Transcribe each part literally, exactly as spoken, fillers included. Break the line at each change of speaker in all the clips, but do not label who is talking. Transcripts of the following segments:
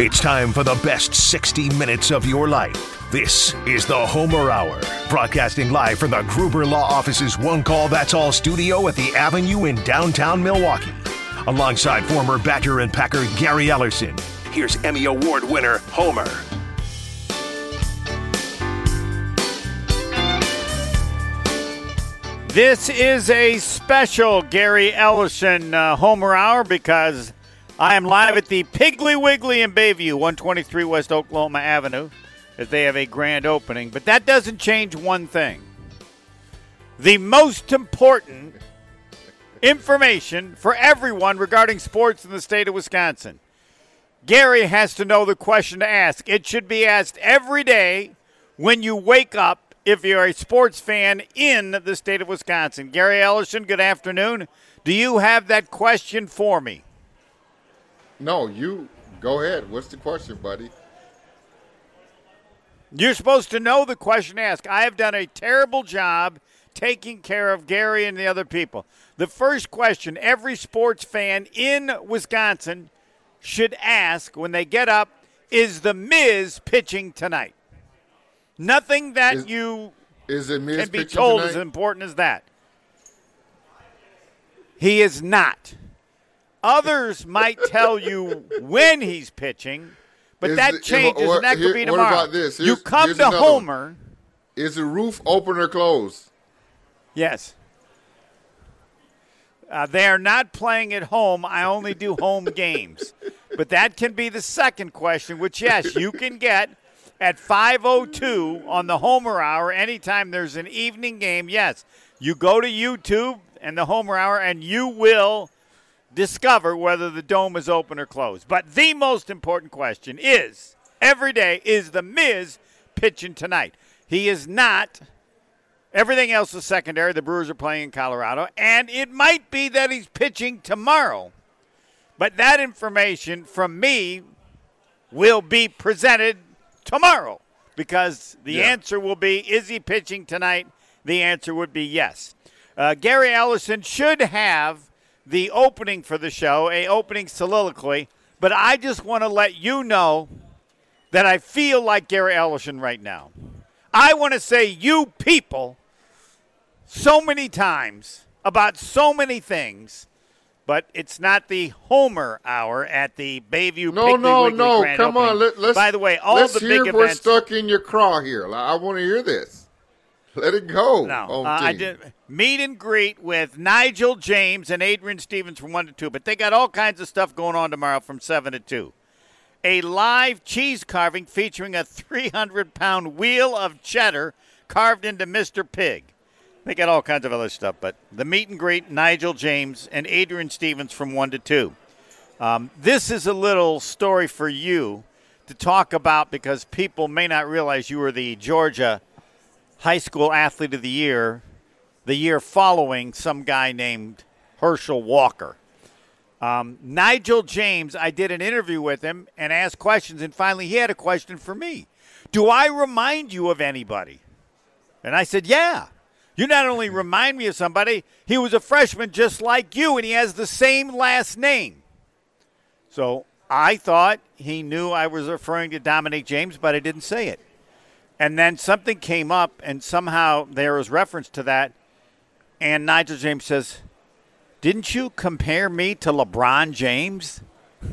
It's time for the best sixty minutes of your life. This is the Homer Hour, broadcasting live from the Gruber Law Office's One Call That's All studio at the Avenue in downtown Milwaukee. Alongside former Badger and Packer Gary Ellerson, here's Emmy Award winner Homer.
This is a special Gary Ellerson uh, Homer Hour because I am live at the Piggly Wiggly in Bayview, one twenty-three West Oklahoma Avenue, as they have a grand opening. But that doesn't change one thing. The most important information for everyone regarding sports in the state of Wisconsin. Gary has to know the question to ask. It should be asked every day when you wake up if you're a sports fan in the state of Wisconsin. Gary Ellerson, good afternoon. Do you have that question for me?
No, you go ahead. What's the question, buddy?
You're supposed to know the question to ask. I have done a terrible job taking care of Gary and the other people. The first question every sports fan in Wisconsin should ask when they get up is the Miz pitching tonight? Nothing that
is,
you
is it Miz
can be
pitching
told
tonight?
as important as that. He is not. Others might tell you when he's pitching, but
is
that
it,
changes,
what,
and that
here,
could be
what
tomorrow.
about this? Here's,
you come
here's
to
another
Homer.
One. Is the roof open or closed?
Yes. Uh, they are not playing at home. I only do home games. But that can be the second question, which, yes, you can get at five oh two on the Homer Hour anytime there's an evening game. Yes, you go to YouTube and the Homer Hour, and you will discover whether the dome is open or closed. But the most important question is, every day, is the Miz pitching tonight? He is not. Everything else is secondary. The Brewers are playing in Colorado, and it might be that he's pitching tomorrow. But that information from me will be presented tomorrow because the
yeah.
answer will be, is he pitching tonight? The answer would be yes. Uh, Gary Ellerson should have the opening for the show, a opening soliloquy, but I just want to let you know that I feel like Gary Ellerson right now. I want to say you people so many times about so many things, but it's not the Homer Hour at the Bayview
No,
Piggly
no,
Wiggly
no.
Grand
Come
opening.
on. Let, let's,
By the way, all
let's
the
hear
big
what's
events.
stuck in your craw here. I want to hear this. Let it go.
No,
home
uh,
team.
I did meet and greet with Nigel James and Adrian Stevens from one to two, but they got all kinds of stuff going on tomorrow from seven to two. A live cheese carving featuring a three hundred pound wheel of cheddar carved into Mister Pig. They got all kinds of other stuff, but the meet and greet, Nigel James and Adrian Stevens from one to two. Um, this is a little story for you to talk about because people may not realize you were the Georgia High School Athlete of the Year the year following some guy named Herschel Walker. Um, Nigel James, I did an interview with him and asked questions, and finally he had a question for me. Do I remind you of anybody? And I said, yeah. You not only remind me of somebody, he was a freshman just like you, and he has the same last name. So I thought he knew I was referring to Dominique James, but I didn't say it. And then something came up, and somehow there was reference to that, and Nigel James says, didn't you compare me to LeBron James?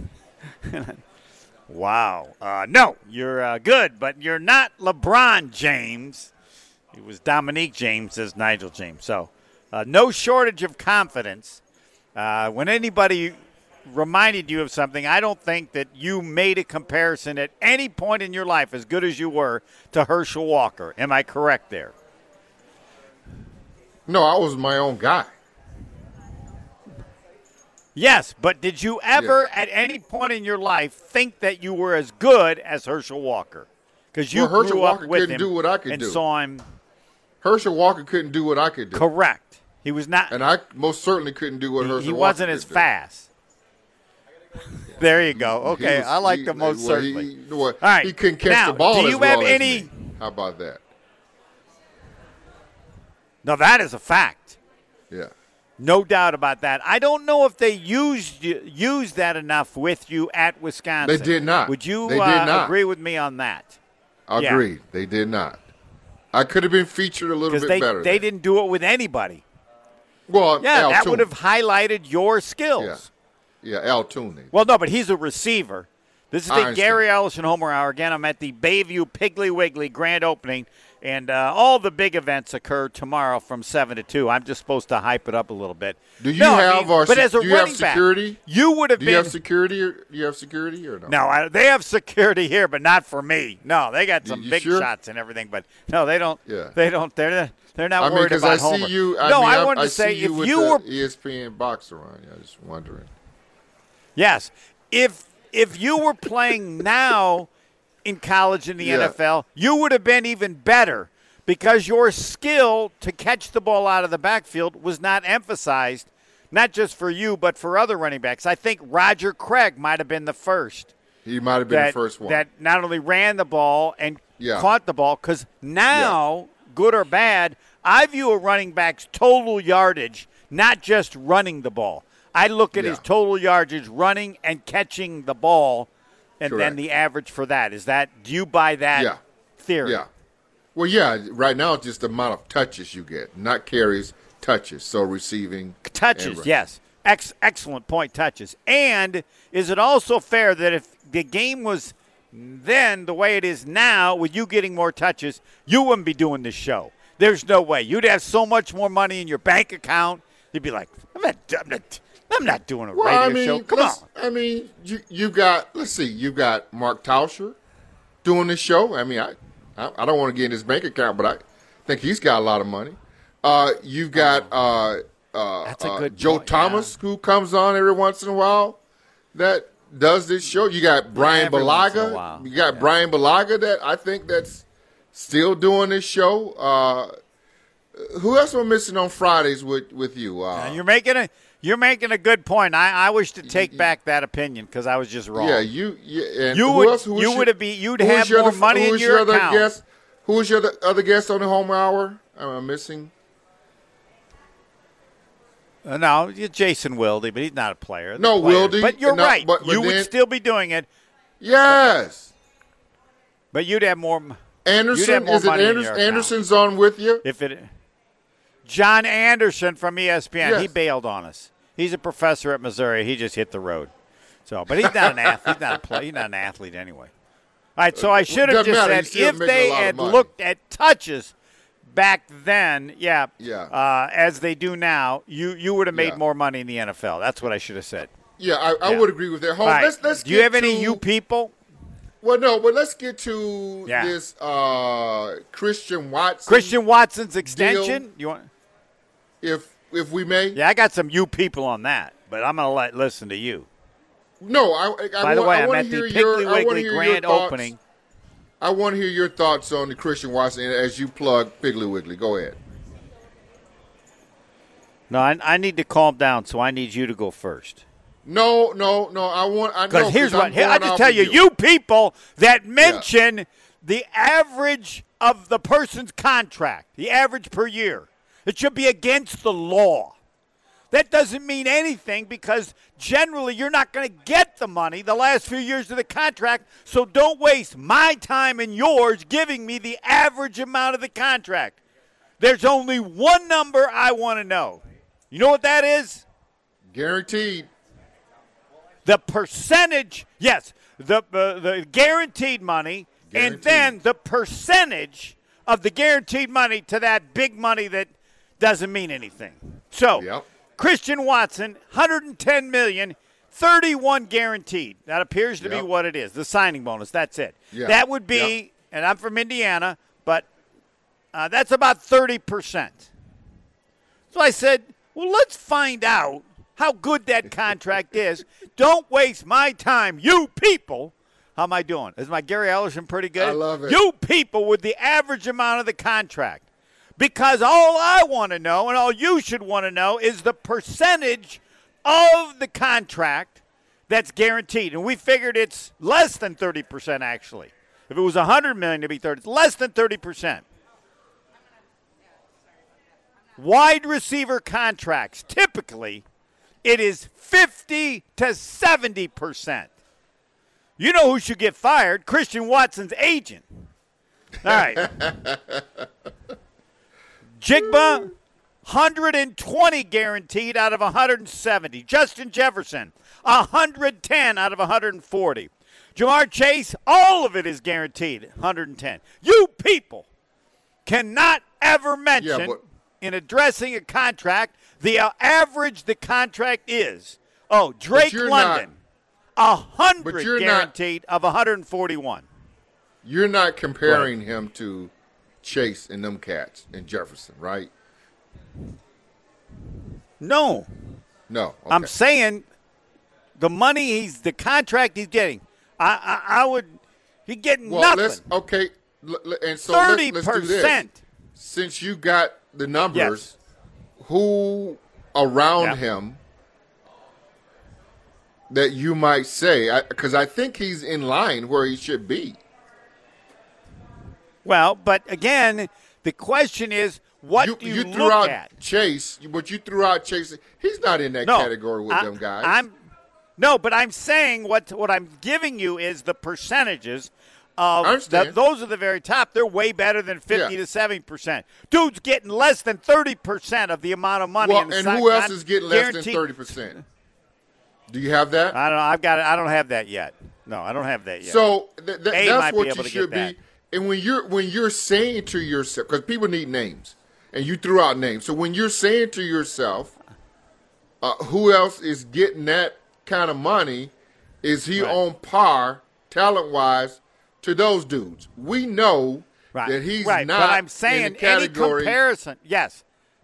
Wow. Uh, no, you're uh, good, but you're not LeBron James. It was Dominique James, says Nigel James. So uh, no shortage of confidence. Uh, when anybody reminded you of something, I don't think that you made a comparison at any point in your life as good as you were to Herschel Walker. Am I correct there?
No, I was my own guy.
Yes, but did you ever
yeah.
at any point in your life think that you were as good as Herschel Walker? Because you
well, Herschel
grew
Walker
up with
couldn't
him
do what I could
and
do.
saw him.
Herschel Walker couldn't do what I could do.
Correct. He was not.
And I most certainly couldn't do what
he,
Herschel
he
Walker
wasn't
could
as
do.
fast. There you go. Okay,
was,
I like
he,
the most
well,
certainly.
He, well,
All right.
He couldn't catch
now,
the ball
do
as
you
well
have
as
any?
me. How about that?
No, that is a fact.
Yeah.
No doubt about that. I don't know if they used used that enough with you at Wisconsin.
They did not.
Would you
they did
uh,
not.
agree with me on that?
Agreed.
Yeah.
They did not. I could have been featured a little bit
they,
better.
They
there.
didn't do it with anybody.
Well,
yeah,
Al
that
Toon.
would have highlighted your skills.
Yeah, yeah Al Toon.
Well, no, but he's a receiver. This is
I
the
understand.
Gary Ellison Homer Hour. Again, I'm at the Bayview Piggly Wiggly grand opening, and uh, all the big events occur tomorrow from seven to two. I'm just supposed to hype it up a little bit.
Do you
no,
have
I mean,
our,
but as a
do you have
running back,
security?
you would have
do
been.
You have security or, do you have security or no?
No, I, they have security here, but not for me. No, they got some
you
big
sure?
shots and everything, but no, they don't.
Yeah.
They don't. They're they're not
I mean,
worried
because
about
I see
Homer.
you. I
no,
mean,
I
I,
wanted
I
to say
see you
if
with
you
the
were
E S P N box around. I was just wondering.
yes, if if you were playing now in college in the
Yeah.
N F L, you would have been even better because your skill to catch the ball out of the backfield was not emphasized, not just for you but for other running backs. I think Roger Craig might have been the first.
He might have been
that,
the first one.
that not only ran the ball and
Yeah.
caught the ball, because now, good or bad, I view a running back's total yardage, not just running the ball. I look at
Yeah.
his total yardage running and catching the ball, and
Correct.
then the average for that. Is that, do you buy that
Yeah.
theory?
Yeah. Well, yeah. Right now, it's just the amount of touches you get, not carries, touches. So receiving
Touches,
and-
yes. Ex- excellent point, touches. And is it also fair that if the game was then the way it is now, with you getting more touches, you wouldn't be doing this show? There's no way. You'd have so much more money in your bank account. You'd be like, I'm not, I'm not, I'm not doing a
Well,
radio
I mean,
show. Come on.
let's- I mean, you you got. Let's see. You got Mark Tauscher doing this show. I mean, I I, I don't want to get in his bank account, but I think he's got a lot of money. Uh, you've got uh, uh,
That's a
uh,
good
Joe
point,
Thomas who comes on every once in a while that does this show. You got Brian
every once in a
Balaga.
while.
You got
Yeah.
Brian Balaga that I think that's still doing this show. Uh, who else am I missing on Fridays with with you? Uh,
And you're making a you're making a good point. I, I wish to take back that opinion because I was just wrong.
Yeah, you. Yeah, and
You
who
would-
else? Who was
you
your-
would have be- you'd
who was
have
your
more
other-
money
who
in
was
your
other
account.
Guest? Who was your other, other guest on the Home Hour? Am I missing?
Uh, no, you're Jason Wilde, but he's not a player. The
No,
players.
Wilde,
But you're
no,
right.
but- but
you would
then-
still be doing it,
Yes.
but you'd have more. You'd
Anderson
have more
is it
money in
Anderson?
your account.
Anderson's on with you?
If it, John Anderson from E S P N, he
Yes.
bailed on us. He's a professor at Missouri. He just hit the road. So, but he's not an athlete. He's not a play. He's not an athlete anyway. All right. So I should have
Doesn't
just
matter.
said
He's still
if
making a
they
lot of
had
money.
looked at touches back then, yeah,
Yeah.
uh, as they do now, you you would have made
Yeah.
more money in the N F L. That's what I should have said.
Yeah, I, I
Yeah.
would agree with that. Hold,
All right.
let's, let's
do you
get
have any
to-
you people?
Well, no, but let's get to
Yeah.
this uh, Christian Watson.
Christian Watson's extension? You want?
if if we may.
Yeah, I got some you people on that, but I'm gonna let listen to you.
No, I, I, I
By the
want,
way,
I
I'm
want
at
to
the
hear
Piggly
your, I want to
Wiggly
hear
grand
your thoughts.
opening.
I want to hear your thoughts on the Christian Watson as you plug Piggly Wiggly. Go ahead.
No, I, I need to calm down, so I need you to go first.
No, no, no. I want. I know.
Because here's
'cause
what
I'm
here, I
going
just
off
tell
of
you, you people that mention the average of the person's contract, the average per year, it should be against the law. That doesn't mean anything because generally you're not going to get the money the last few years of the contract, so don't waste my time and yours giving me the average amount of the contract. There's only one number I want to know. You know what that is?
Guaranteed.
The percentage, yes, the uh, the guaranteed money,
Guaranteed.
and then the percentage of the guaranteed money to that big money that doesn't mean anything. So,
Yep.
Christian Watson, one hundred ten million dollars, thirty-one guaranteed. That appears to
Yep.
be what it is. The signing bonus. That's it.
Yeah.
That would be,
Yep.
and I'm from Indiana, but uh, that's about thirty percent. So I said, well, let's find out how good that contract is. Don't waste my time, you people. How am I doing? Is my Gary Ellison pretty good?
I love it.
You people with the average amount of the contract. Because all I want to know and all you should want to know is the percentage of the contract that's guaranteed. And we figured it's less than thirty percent actually. If it was one hundred million dollars to be thirty, it's less than thirty percent. wide receiver contracts, typically it is fifty to seventy percent. You know who should get fired? Christian Watson's agent. All right. Jigba, one hundred twenty guaranteed out of one hundred seventy. Justin Jefferson, one hundred ten out of one hundred forty. Jamar Chase, all of it is guaranteed, one hundred ten. You people cannot ever mention
yeah, but-
in addressing a contract the uh, average the contract is. Oh, Drake London, a hundred guaranteed not, of one hundred forty-one.
You're not comparing
right.
him to Chase and them cats and Jefferson, right?
No.
No. Okay.
I'm saying the money he's the contract he's getting. I I, I would he getting
well,
nothing.
Let's, okay, and so
thirty
let's, let's do
percent.
this. Since you got the numbers,
yes.
who around
yeah.
him that you might say, because I, I think he's in line where he should be.
Well, but again, the question is, what
you,
do you,
you
look
threw out
at?
Chase, but you threw out Chase. He's not in that
no,
category with
I,
them guys.
I'm no, but I'm saying what what I'm giving you is the percentages. Of the, those are the very top. They're way better than fifty
yeah.
to seventy percent. Dude's getting less than thirty percent of the amount of money.
Well,
in the
and
stock,
who else is getting less
guaranteed.
than thirty percent? Do you have that?
I don't know. I've got it. I don't have that yet. No, I don't have that yet.
So th- th- that's what you
be
should be. And when you're when you're saying to yourself, because people need names, and you threw out names. So when you're saying to yourself, uh, who else is getting that kind of money? Is he
right.
on par, talent wise, to those dudes? We know
right.
that he's
right.
not
but I'm saying
in the category.
Any comparison, yes.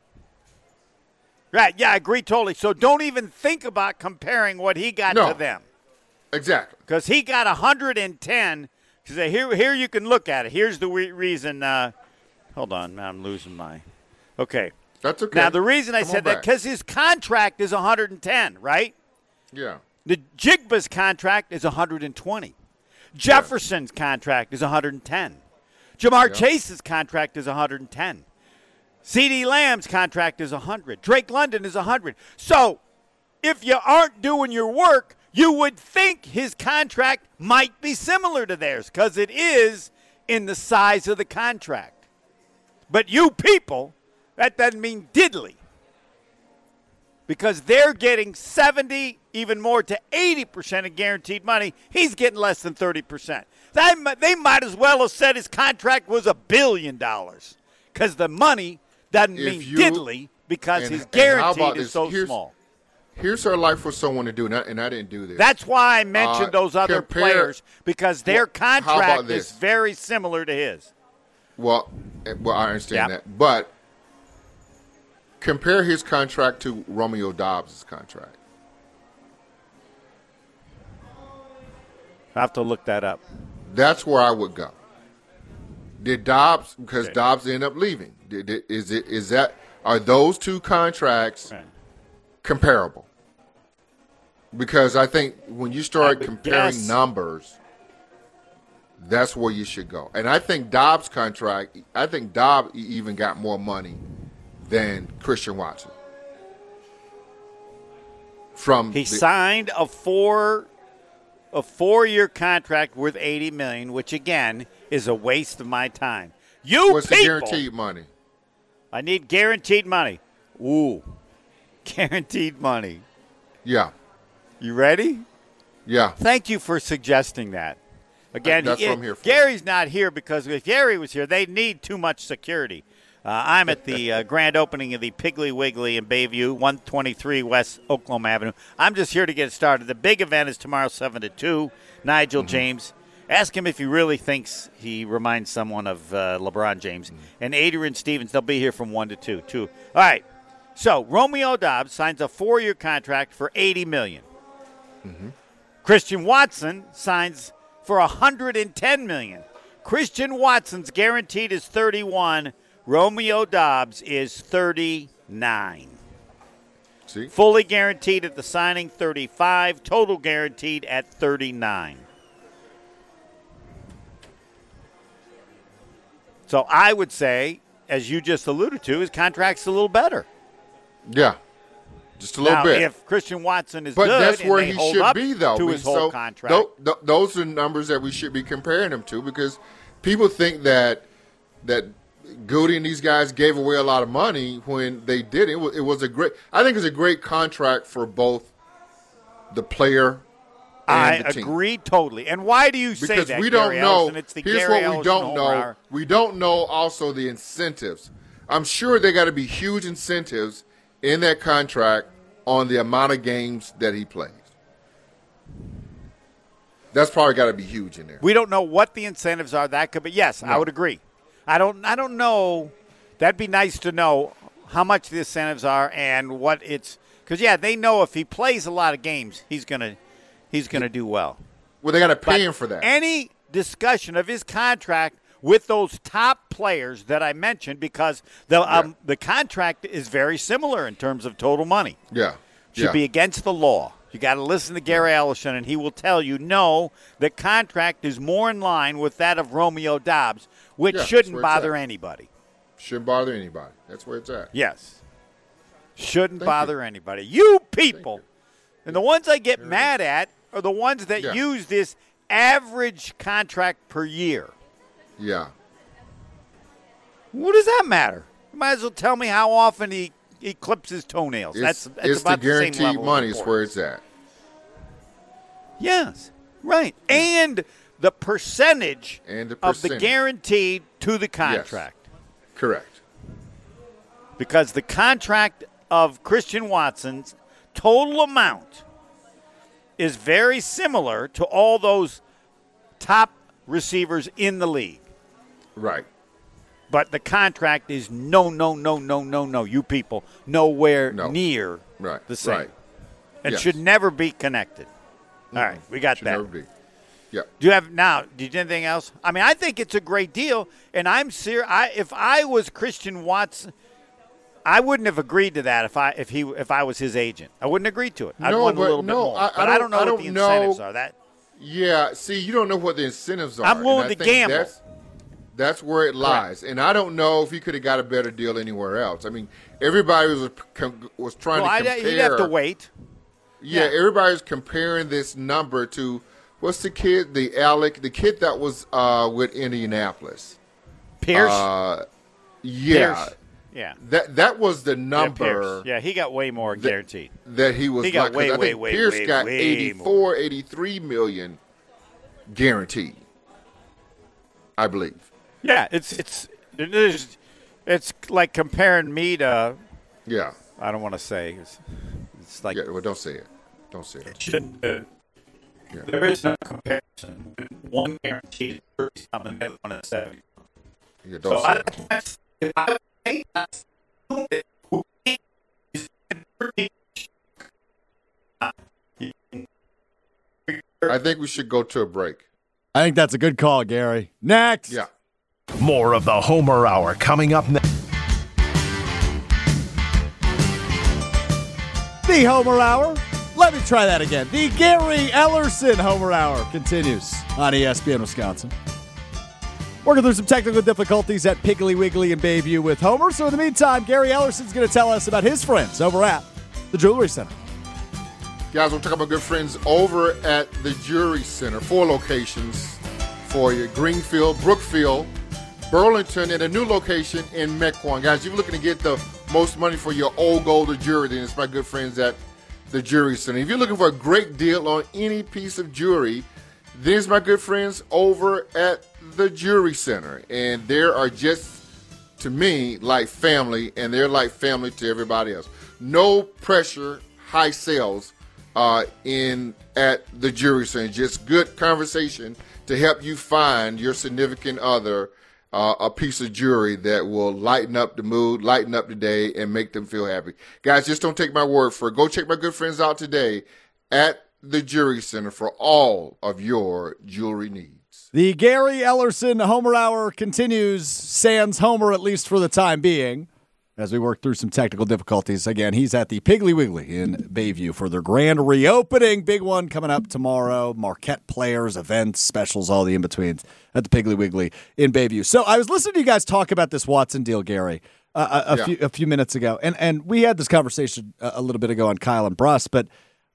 Right, yeah, I agree totally. So don't even think about comparing what he got
no.
to them.
Exactly.
Because he got one hundred ten. Because here, here you can look at it. Here's the re- reason. Uh, hold on, I'm losing my. Okay.
That's okay.
Now, the reason I
Come
said that, because his contract is one hundred ten, right?
Yeah.
The Jigba's contract is one hundred twenty. Jefferson's yeah. contract is one hundred ten. Jamar yeah. Chase's contract is one hundred ten. CeeDee Lamb's contract is one hundred. Drake London is one hundred. So if you aren't doing your work, you would think his contract might be similar to theirs because it is in the size of the contract. But you people, that doesn't mean diddly. Because they're getting seventy, even more to eighty percent of guaranteed money. He's getting less than thirty percent. They, they might as well have said his contract was a billion dollars. Because the money doesn't
if
mean
you,
diddly because
and,
his guaranteed is
this?
so
here's,
small.
Here's our life for someone to do, and I, and I didn't do this.
That's why I mentioned
uh,
those other
compare,
players, because their
well,
contract is very similar to his.
Well, well, I understand
yep.
that. But compare his contract to Romeo Dobbs' contract.
I have to look that up.
That's where I would go. Did Dobbs, because
okay.
Dobbs ended up leaving, did, did, is it is that are those two contracts right. comparable? Because I think when you start comparing
guess.
numbers, that's where you should go. And I think Dobbs' contract, I think Dobbs even got more money than Christian Watson. From
he
the,
signed a four a four-year contract worth eighty million dollars, which again is a waste of my time. You
what's
people,
the guaranteed money?
I need guaranteed money. Ooh, guaranteed money.
Yeah.
You ready?
Yeah.
Thank you for suggesting that. Again,
that's
he,
what I'm here for.
Gary's not here because if Gary was here, they'd need too much security. Uh, I'm at the uh, grand opening of the Piggly Wiggly in Bayview, one twenty-three West Oklahoma Avenue. I'm just here to get started. The big event is tomorrow, seven to two. Nigel mm-hmm. James. Ask him if he really thinks he reminds someone of uh, LeBron James. Mm-hmm. And Adrian Stevens, they'll be here from one to two. Two. All right. So Romeo Dobbs signs a four-year contract for eighty million dollars. Mm-hmm. Christian Watson signs for one hundred ten million dollars. Christian Watson's guaranteed is thirty-one. Romeo Dobbs is thirty-nine.
See?
Fully guaranteed at the signing, thirty-five. Total guaranteed at thirty-nine. So I would say as you just alluded to, his contract's a little better.
Yeah, just a little
now,
bit.
If Christian Watson is
but
good,
that's where
and they
he
hold
should
up
be, though.
to
We-
his whole
so
contract.
th- th- those are numbers that we should be comparing him to, because people think that that Goody and these guys gave away a lot of money when they did. It was, it was a great. I think it's a great contract for both the player.
I
and the team.
agree totally. And why do you say
Because
that,
we don't
Gary
know.
Ellison? It's the
Here's
Gary
what we
Ellison
don't
Homer
know.
Hour.
We don't know also the incentives. I'm sure there got to be huge incentives in that contract on the amount of games that he plays. That's probably got to be huge in there.
We don't know what the incentives are. That could be yes,
No.
I would agree. I don't. I don't know. That'd be nice to know how much the incentives are and what it's. Because yeah, they know if he plays a lot of games, he's gonna he's gonna do well.
Well, they got to pay
But
him for that.
Any discussion of his contract with those top players that I mentioned, because the um,
Yeah.
the contract is very similar in terms of total money.
yeah.
Should
yeah.
be against the law. You got to listen to Gary Ellison, and he will tell you, no, the contract is more in line with that of Romeo Dobbs, which
Yeah, that's
shouldn't
where it's
bother
at.
anybody.
Shouldn't bother anybody. That's where it's at.
Yes. Shouldn't
Thank
bother anybody. You people. And the ones I get
There it
mad at are the ones that
Yeah.
use this average contract per year.
Yeah.
What does that matter? You might as well tell me how often he, he clips his toenails.
It's,
that's that's
it's the
about the, same
guaranteed
level of
money is where
importance.
it's at.
Yes, right. And the percentage,
And the
of the
percentage.
guaranteed to the contract.
Correct.
Because the contract of Christian Watson's total amount is very similar to all those top receivers in the league.
Right.
But the contract is no, no, no, no, no, no, you people, nowhere
No.
near
Right.
the same.
Right.
It
Yes.
should never be connected. All right, we got
Should
that.
never be. Yeah.
Do you have now? Do you have anything else? I mean, I think it's a great deal, and I'm serious. I if I was Christian Watson, I wouldn't have agreed to that if I if he if I was his agent. I wouldn't agree to it. I'd
No,
want a
but
little
no,
bit more.
I- I
but I
don't-
don't know
I
what
don't
the incentives
know.
are. That
Yeah, see, you don't know what the incentives are.
I'm willing
and I
to
think
gamble.
That's, that's where it lies. And I don't know if he could have got a better deal anywhere else. I mean, everybody was was trying
well,
to
I'd,
compare.
you'd have to wait.
Yeah,
Yeah.
everybody's comparing this number to what's the kid, the Alec, the kid that was uh, with Indianapolis.
Pierce.
Uh, yeah,
Pierce. Yeah.
that that was the
Yeah,
number.
Pierce. Yeah, he got way more
that-
guaranteed.
that he was
He got
like, 'cause
way,
I
way,
think
way,
Pierce
way,
got
way
eighty-four, eighty-three million guaranteed, I believe.
Yeah, it's it's it is, it's like comparing me to.
Yeah.
I don't want to say. It's, it's like
Yeah, well, don't say it. Don't say it.
shouldn't. Uh,
Yeah.
There is no comparison. One guaranteed is something that one is seventy.
Yeah, don't
So
say
I,
it.
if I pay that, who is
I think we should go to a break.
I think that's a good call, Gary. Next.
Yeah.
More of the Homer Hour coming up next.
The Homer Hour. Let me try that again. The Gary Ellerson Homer Hour continues on E S P N Wisconsin. Working through some technical difficulties at Piggly Wiggly and Bayview with Homer. So in the meantime, Gary Ellerson's going to tell us about his friends over at the Jewelry Center.
Guys, we're talking about good friends over at the Jewelry Center. Four locations for you. Greenfield, Brookfield, Burlington, and a new location in Mequon. Guys, if you're looking to get the most money for your old gold or jewelry, then it's my good friends at the Jewelry Center. If you're looking for a great deal on any piece of jewelry, then it's my good friends over at the Jewelry Center. And they are just, to me, like family, and they're like family to everybody else. No pressure, high sales uh, in at the Jewelry Center. Just good conversation to help you find your significant other uh, a piece of jewelry that will lighten up the mood, lighten up the day, and make them feel happy. Guys, just don't take my word for it. Go check my good friends out today at the Jewelry Center for all of your jewelry needs.
The Gary Ellerson Homer Hour continues. Sans Homer, at least for the time being. as we work through some technical difficulties. Again, he's at the Piggly Wiggly in Bayview for their grand reopening. Big one coming up tomorrow. Marquette players, events, specials, all the in-betweens at the Piggly Wiggly in Bayview. So I was listening to you guys talk about this Watson deal, Gary, uh, a, a,
yeah.
few, a few minutes ago. And, and we had this conversation a, a little bit ago on Kyle and Bruss, but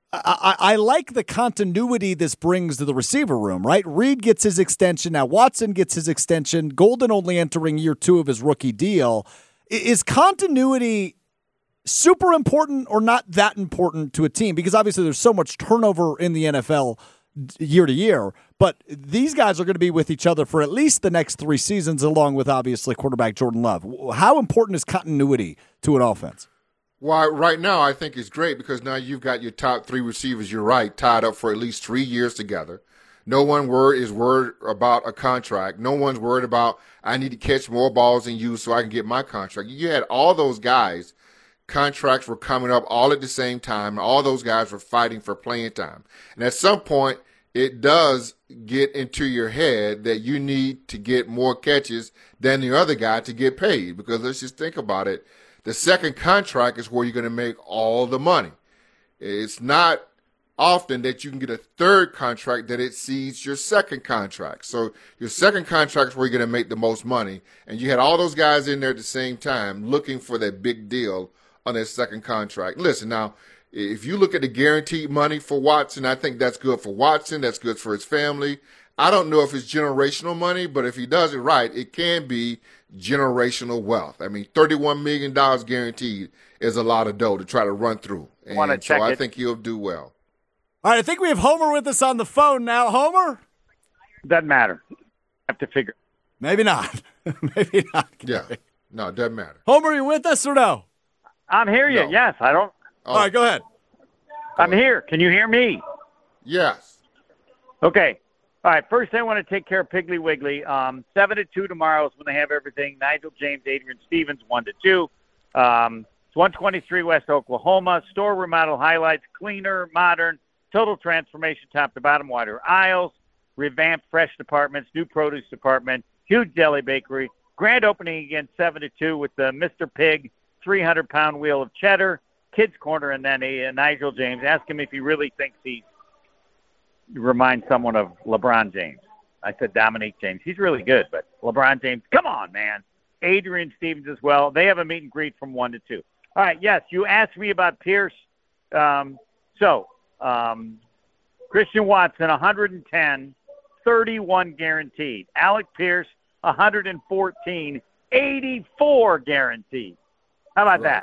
I, I, I like the continuity this brings to the receiver room, right? Reed gets his extension. Now Watson gets his extension. Golden only entering year two of his rookie deal. Is continuity super important or not that important to a team? Because obviously there's so much turnover in the N F L year to year, but these guys are going to be with each other for at least the next three seasons, along with obviously quarterback Jordan Love. How important is continuity to an offense?
Well, right now I think it's great because now you've got your top three receivers, you're right, tied up for at least three years together. No one word is worried about a contract. No one's worried about, I need to catch more balls than you so I can get my contract. You had all those guys, contracts were coming up all at the same time, and all those guys were fighting for playing time. And at some point, it does get into your head that you need to get more catches than the other guy to get paid. Because let's just think about it. The second contract is where you're going to make all the money. It's not often that you can get a third contract that exceeds your second contract. So your second contract is where you're going to make the most money. And you had all those guys in there at the same time looking for that big deal on their second contract. Listen, now, if you look at the guaranteed money for Watson, I think that's good for Watson. That's good for his family. I don't know if it's generational money, but if he does it right, it can be generational wealth. I mean, thirty-one million dollars guaranteed is a lot of dough to try to run through. And so I think he'll do well.
All right, I think we have Homer with us on the phone now. Homer?
Doesn't matter. Have to figure.
Maybe not. Maybe not.
Yeah. No, it doesn't matter.
Homer, are you with us or no?
I'm here. You.
No.
Yes, I don't.
Oh,
All right, go ahead.
I'm here. Can you hear me?
yes.
Okay. All right. First, I want to take care of Piggly Wiggly. Um, seven to two tomorrow is when they have everything. Nigel James, Adrian Stevens, one to two. Um, it's one twenty-three West Oklahoma. Store remodel highlights: cleaner, modern. Total transformation, top to bottom, wider aisles, revamped fresh departments, new produce department, huge deli bakery. Grand opening again, seven to two with the Mister Pig three hundred pound wheel of cheddar, kids corner, and then a, a Nigel James. Ask him if he really thinks he reminds someone of LeBron James. I said Dominique James. He's really good, but LeBron James, come on, man. Adrian Stevens as well. They have a meet and greet from one to two. All right, yes, you asked me about Pierce. Um, so, Um, Christian Watson, one hundred ten, thirty-one guaranteed. Alec Pierce, one hundred fourteen, eighty-four guaranteed. How about
Right.
that?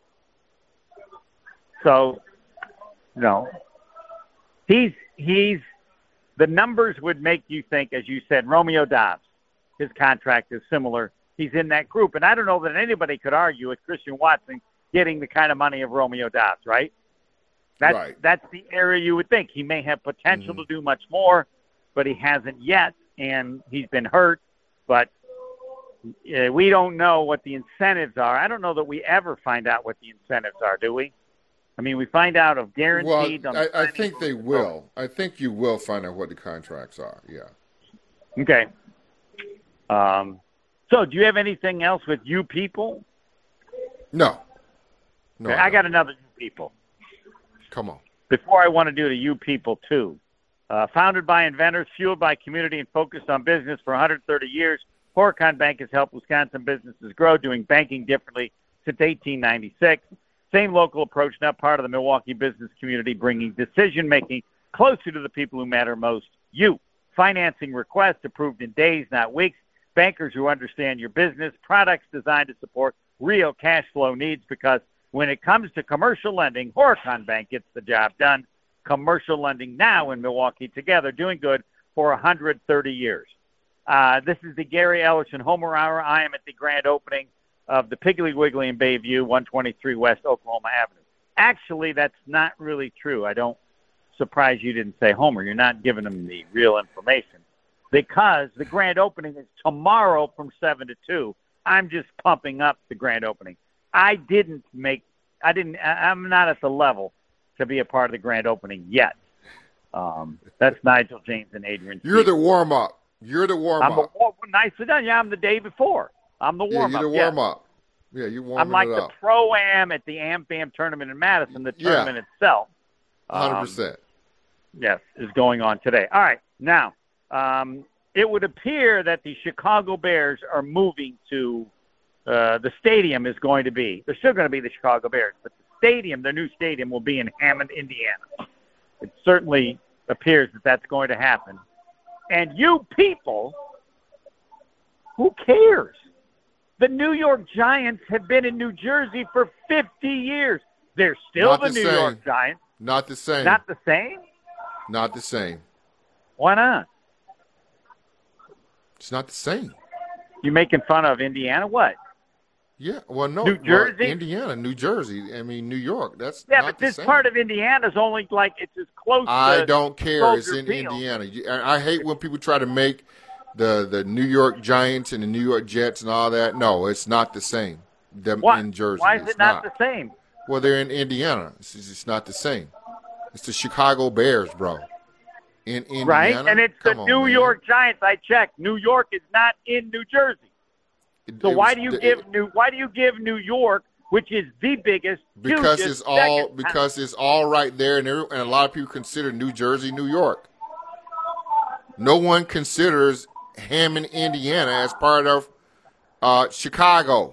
So, no. He's, he's, the numbers would make you think, as you said, Romeo Doubs, his contract is similar. He's in that group. And I don't know that anybody could argue with Christian Watson getting the kind of money of Romeo Doubs, right? That's,
Right.
that's the area you would think. He may have potential
Mhm.
to do much more, but he hasn't yet, and he's been hurt. But uh, we don't know what the incentives are. I don't know that we ever find out what the incentives are, do we? I mean, we find out of guaranteed.
Well,
on the
I, I
signing
think they
bonus.
will. I think you will find out what the contracts are, yeah.
Okay. Um, so do you have anything else with you people?
No. No,
Okay,
I
I got
don't.
another you people.
Come on.
Before I want to do the you people too. Uh, founded by inventors, fueled by community, and focused on business for one hundred thirty years, Horicon Bank has helped Wisconsin businesses grow, doing banking differently since eighteen ninety-six. Same local approach, now part of the Milwaukee business community, bringing decision-making closer to the people who matter most, you. Financing requests approved in days, not weeks. Bankers who understand your business. Products designed to support real cash flow needs, because when it comes to commercial lending, Horicon Bank gets the job done. Commercial lending now in Milwaukee, together doing good for one hundred thirty years. Uh, this is the Gary Ellerson Homer Hour. I am at the grand opening of the Piggly Wiggly in Bayview, one twenty-three West Oklahoma Avenue. Actually, that's not really true. I don't surprise you didn't say Homer. You're not giving them the real information, because the grand opening is tomorrow from seven to two. I'm just pumping up the grand opening. I didn't make, I didn't, I'm not at the level to be a part of the grand opening yet. Um, that's Nigel James and Adrian.
You're the
Stevens.
warm-up. You're the
I'm
warm-up.
the, nicely done. Yeah, I'm the day before. I'm the
Yeah,
warm-up.
you're the
yeah.
warm-up. Yeah, you're warming
I'm like
it
the
up.
Pro-Am at the AmFam tournament in Madison. The
Yeah.
tournament itself.
one hundred
um,
percent.
Yes, is going on today. All right. Now, um, it would appear that the Chicago Bears are moving to uh, the stadium is going to be. They're still going to be the Chicago Bears, but the stadium, their new stadium, will be in Hammond, Indiana. It certainly appears that that's going to happen. And you people, who cares? The New York Giants have been in New Jersey for fifty years. They're still
Not
the,
the
New
same.
York Giants.
Not the same.
Not the same?
Not the same.
Why not?
It's not the same.
You making fun of Indiana? What?
Yeah, well, no.
New
well,
Jersey?
Indiana, New Jersey. I mean, New York. That's
Yeah,
not
but
the
this
same.
part of Indiana is only like it's as close
I
to
don't care.
Soldier
It's in
Field.
Indiana. You- I I hate when people try to make the the New York Giants and the New York Jets and all that. No, it's not the same. Them
Why?
in Jersey.
Why is
It's
it not, the same?
Well, they're in Indiana. It's, it's not the same. It's the Chicago Bears, bro. In Indiana.
Right? And it's the
Come on,
New
man.
York Giants. I checked. New York is not in New Jersey.
It-
So
it
why
was
do you
the-
give New Why do you give New York, which is the biggest,
because
hugest,
it's all
second-
because it's all right there, and, every, and a lot of people consider New Jersey, New York. No one considers Hammond, Indiana, as part of uh, Chicago.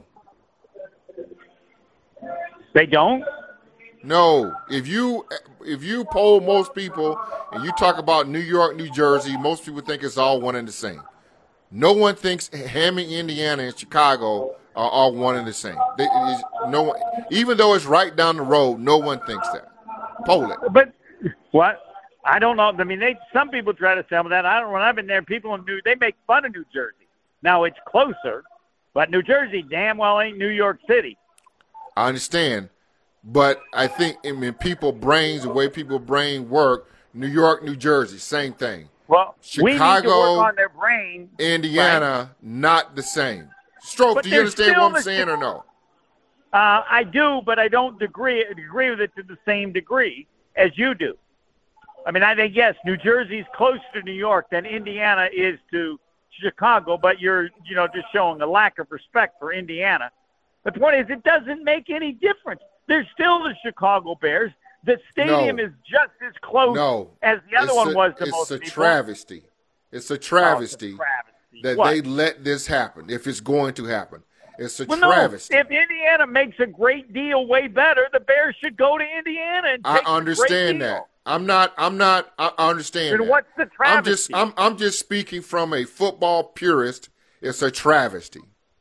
they don't.
No, if you if you poll most people and you talk about New York, New Jersey, most people think it's all one and the same. No one thinks Hammond, Indiana, and Chicago are all one and the same. They, it is, no one, even though it's right down the road, no one thinks that. Poll it.
But what? I don't know. I mean, they some people try to sell me that. I don't. When I've been there, people in New they make fun of New Jersey. Now it's closer, but New Jersey damn well ain't New York City.
I understand, but I think I mean people brains, the way people brain work, New York, New Jersey, same thing.
Well, we need to
Chicago,
work on their brain.
Indiana, not the same. Stroke,
But
do you
they're
understand
still
what I'm
the
saying
same.
or no?
Uh, I do, but I don't agree agree with it to the same degree as you do. I mean, I think, yes, New Jersey's closer to New York than Indiana is to Chicago, but you're, you know, just showing a lack of respect for Indiana. But the point is, it doesn't make any difference. They're still the Chicago Bears. The stadium
No.
is just as close
No.
as the other
It's
one
a-
was to
it's
most
a
people.
travesty. It's a
Oh, it's a
travesty
travesty.
that
What?
they let this happen, if it's going to happen. It's a
Well,
travesty.
no. If Indiana makes a great deal way better, the Bears should go to Indiana and
I
take the
understand
great
that.
deal.
I'm not. I'm not. I I understand
Then
that.
what's the
I'm just.
travesty?
I'm. I'm just speaking from a football purist. It's a travesty.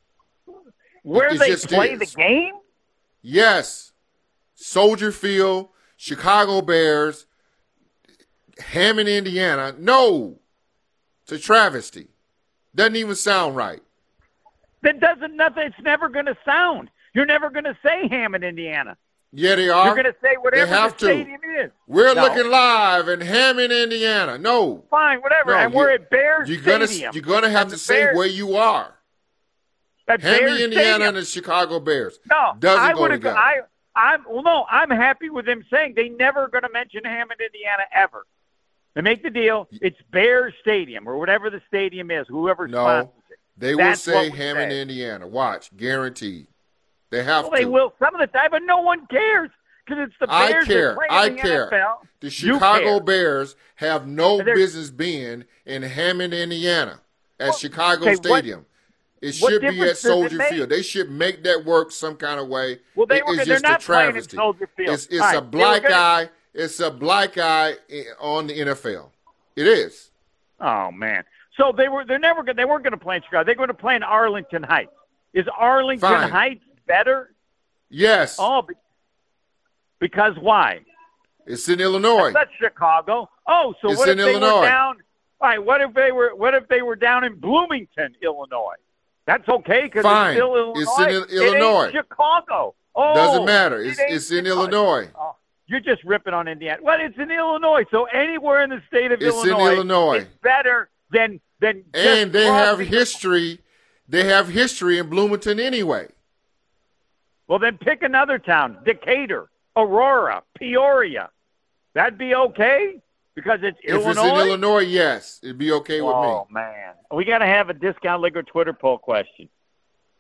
Where
It
they
just
play
is.
the game?
Yes, Soldier Field, Chicago Bears, Hammond, Indiana. No, it's a travesty. Doesn't even sound right.
That doesn't nothing. It's never going to sound. You're never going to say Hammond, Indiana.
Yeah, they are.
You're going to say whatever
They have
the
to.
stadium is.
We're
No.
looking live in Hammond, Indiana. No,
Fine, whatever.
no.
and we're
you-
at Bears
You're gonna.
Stadium.
You're gonna have
And
to
the
say
Bears-
where you are.
at
Hammond,
Bears
Indiana,
Stadium.
and the Chicago Bears.
No,
doesn't
I
go
would
together.
I, I'm well. No, I'm happy with them saying they never going to mention Hammond, Indiana, ever. They make the deal. It's Bears Stadium or whatever the stadium is. Whoever
No,
sponsors it.
they will
That's
say
what we
Hammond,
say.
Indiana. Watch, guaranteed. They have
Well,
to.
they will some of the time, but no one cares because it's the
I
Bears
care.
that play
I
in the
care.
N F L.
The
You
Chicago
care.
Bears have no
And they're-
business being in Hammond, Indiana, at Chicago
okay, what-
Stadium. It
what
should be
difference
at
does it
Soldier
make?
Field. They should make that work some kind of way.
Well, they
It-
were-
it's
they're
just
not
a
playing in
travesty.
Soldier Field.
It's, it's
All
a
right, they
black
were gonna-
eye. It's a black eye i- on the N F L. It is.
Oh man! So they were they're never going they weren't going to play in Chicago. They're going to play in Arlington Heights. Is Arlington
Fine.
Heights better?
Yes.
Oh, be- because why?
It's in Illinois.
That's Chicago. Oh, so
It's
what
in
if they
Illinois.
were down? All right, what if they were? What if they were down in Bloomington, Illinois? That's okay because
Fine.
it's still Illinois.
It's in Il-
It ain't
Illinois.
Chicago. Oh,
Doesn't matter.
it
It's
ain't
it's in
Chicago.
Illinois.
Oh, you're just ripping on Indiana. Well, it's in Illinois, so anywhere in the state of
It's in
Illinois,
Illinois.
it's better than than. just
And they have
crossing-
history. They have history in Bloomington anyway.
Well, then pick another town: Decatur, Aurora, Peoria. That'd be okay because it's
If
Illinois.
it's in Illinois, yes, it'd be okay with
Oh
me.
man, we got to have a discount liquor Twitter poll question.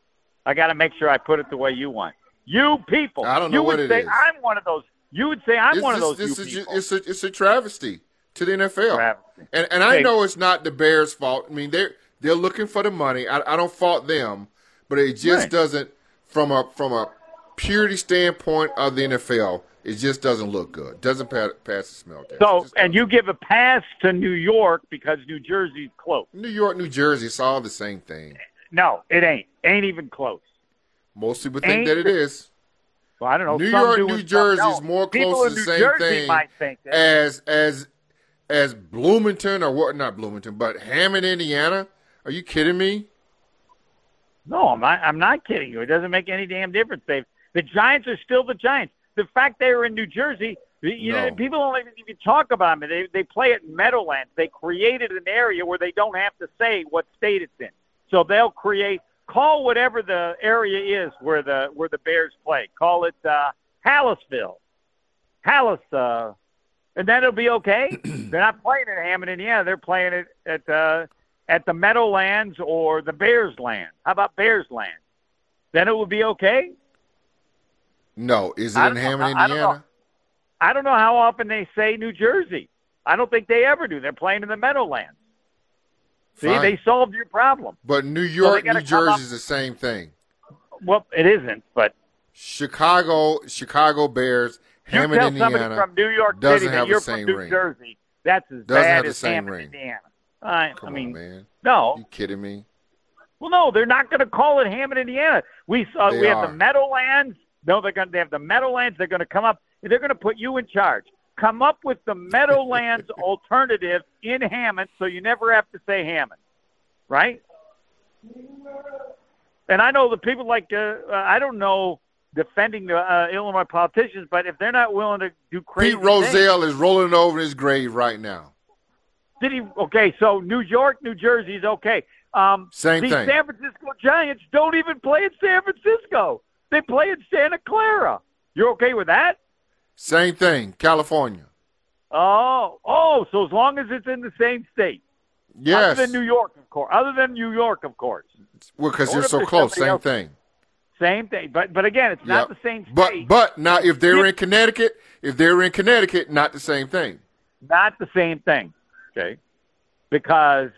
I got to make sure I put it the way you want. You people.
I don't know
you
what
would
it
say
is.
I'm one of those. You would say I'm
This
one
is-
of those
this
you
is
people.
ju- It's a, it's a travesty to the N F L.
Travesty.
And and I
Hey.
know it's not the Bears' fault. I mean, they're they're looking for the money. I, I don't fault them, but it just
Right.
doesn't from a from a purity standpoint of the N F L. It just doesn't look good. Doesn't pass, pass the smell test. It
So,
just
and
doesn't.
you give a pass to New York because New Jersey's close.
New York, New Jersey, it's all the same thing.
No, it ain't. Ain't even close.
Most people think
Ain't
that it
the-
is.
Well, I don't know.
New
some
York,
do
New
and some
Jersey is
don't.
more
People
close
in
to the
New
same
Jersey
thing
might think that.
as as as Bloomington or what? Not Bloomington, but Hammond, Indiana. Are you kidding me?
No, I'm not, I'm not kidding you. It doesn't make any damn difference, Dave. The Giants are still the Giants. The fact they were in New Jersey, you
No.
know, people don't even talk about them. They, they play at Meadowlands. They created an area where they don't have to say what state it's in. So they'll create, call whatever the area is where the where the Bears play. Call it uh, Hallisville. Hallis, uh, and then it'll be okay. They're not playing in Hammond, Indiana. They're playing it at uh, at the Meadowlands or the Bears Land. How about Bears Land? Then it would be okay.
No. Is it
I
in
don't know.
Hammond,
I- I don't
Indiana?
know. I don't know how often they say New Jersey. I don't think they ever do. They're playing in the Meadowlands. See,
Fine.
they solved your problem.
But New York,
gotta
New
come
Jersey
up-
is the same thing.
Well, it isn't, but
Chicago, Chicago Bears,
you
Hammond,
tell somebody
Indiana.
from New York
doesn't
City
have
that
the
you're
same
from New
ring.
Jersey. That's as
Doesn't
bad
have the
as
same
Hammond,
ring.
Indiana. I,
Come
I mean,
on, man.
no.
You kidding me?
Well, no, they're not going to call it Hammond, Indiana. We saw
They
we have
are.
the Meadowlands. No, they're going. They have the Meadowlands. They're going to come up. They're going to put you in charge. Come up with the Meadowlands alternative in Hammond, so you never have to say Hammond, right? And I know the people like uh, uh, I don't know defending the uh, Illinois politicians, but if they're not willing to do crazy
Pete Rozelle is rolling over in his grave right now.
Did he? Okay, so New York, New Jersey is okay. Um,
Same
the
thing.
San Francisco Giants don't even play in San Francisco. They play in Santa Clara. You're okay with that?
Same thing. California.
Oh, oh, so as long as it's in the same state.
Yes.
Other than New York, of course. Other than New York, of course.
Well, because
What
you're
if
so
there's
close.
somebody
Same
else?
thing.
Same thing. But but again, it's not
Yep.
the same
But
state.
but now if they're
If-
in Connecticut, if they're in Connecticut, not the same thing.
Not the same thing. Okay. Because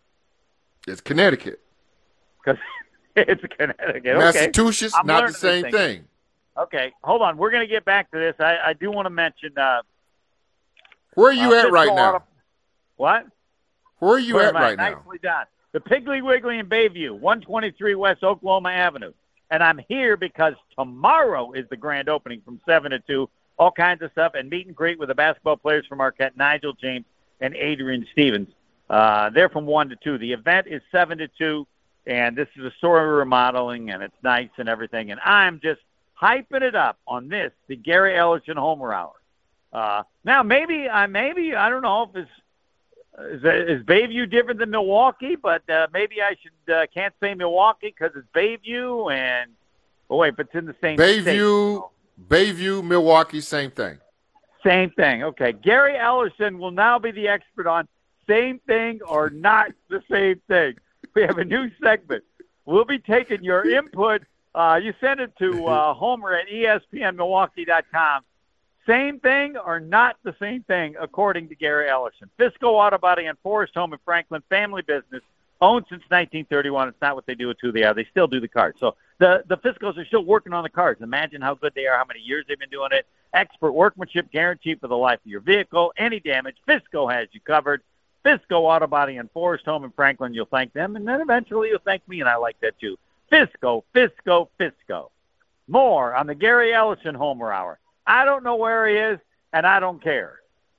It's Connecticut.
cause it's Connecticut. Okay.
Massachusetts,
I'm
not
learning
the
this
same
thing.
thing.
Okay, hold on. We're going to get back to this. I, I do want to mention. Uh,
Where are you
uh,
at right
Fiscal
now?
Auto- What?
Where are you
Where
at
am I?
right now?
Nicely done. The Piggly Wiggly in Bayview, one twenty-three West Oklahoma Avenue. And I'm here because tomorrow is the grand opening from seven to two. All kinds of stuff and meet and greet with the basketball players from Marquette, Nigel James and Adrian Stevens. Uh, they're from one to two. The event is seven to two, and this is a store remodeling, and it's nice and everything. And I'm just hyping it up on this, the Gary Ellerson Homer Hour. Uh, now, maybe, I maybe I don't know if it's Is, is Bayview different than Milwaukee? But uh, maybe I should uh, can't say Milwaukee because it's Bayview and oh wait, but it's in the same
Bayview,
state.
Bayview, Milwaukee, same thing.
Same thing. Okay, Gary Ellerson will now be the expert on same thing or not the same thing. We have a new segment. We'll be taking your input. Uh, you send it to uh, Homer at E S P N Milwaukee dot com. Same thing or not the same thing, according to Gary Ellerson. Fisco Auto Body and Forest Home in Franklin, family business, owned since nineteen thirty-one. It's not what they do, it's who they are. They still do the cars. So the, the Fiscos are still working on the cars. Imagine how good they are, how many years they've been doing it. Expert workmanship guaranteed for the life of your vehicle. Any damage, Fisco has you covered. Fisco Auto Body and Forest Home in Franklin. You'll thank them, and then eventually you'll thank me, and I like that too. Fisco, Fisco, Fisco. More on the Gary Ellerson Homer Hour. I don't know where he is, and I don't care.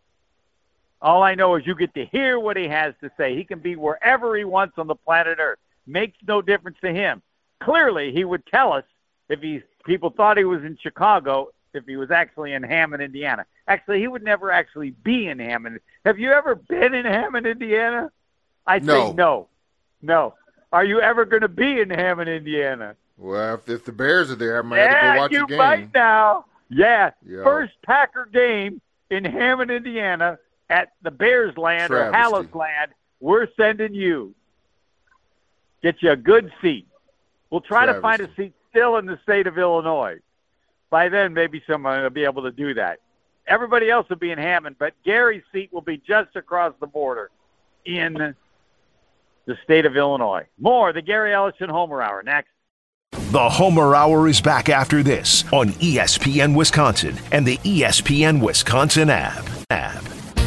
All I know is you get to hear what he has to say. He can be wherever he wants on the planet Earth. Makes no difference to him. Clearly, he would tell us if he people thought he was in Chicago, if he was actually in Hammond, Indiana. Actually, he would never actually be in Hammond. Have you ever been in Hammond, Indiana? I
No.
say no. No. Are you ever going to be in Hammond, Indiana?
Well, if, if the Bears are there, I might have to
Yeah,
go watch
you
the game.
might now. Yeah.
Yeah.
First Packer game in Hammond, Indiana at the Bears land or
Travesty.
Hallis land. We're sending you. Get you a good seat. We'll try
Travis.
to find a seat still in the state of Illinois. By then, maybe someone will be able to do that. Everybody else will be in Hammond, but Gary's seat will be just across the border in the state of Illinois. More, the Gary Ellerson Homer Hour, next.
The Homer Hour is back after this on E S P N Wisconsin and the E S P N Wisconsin app. app.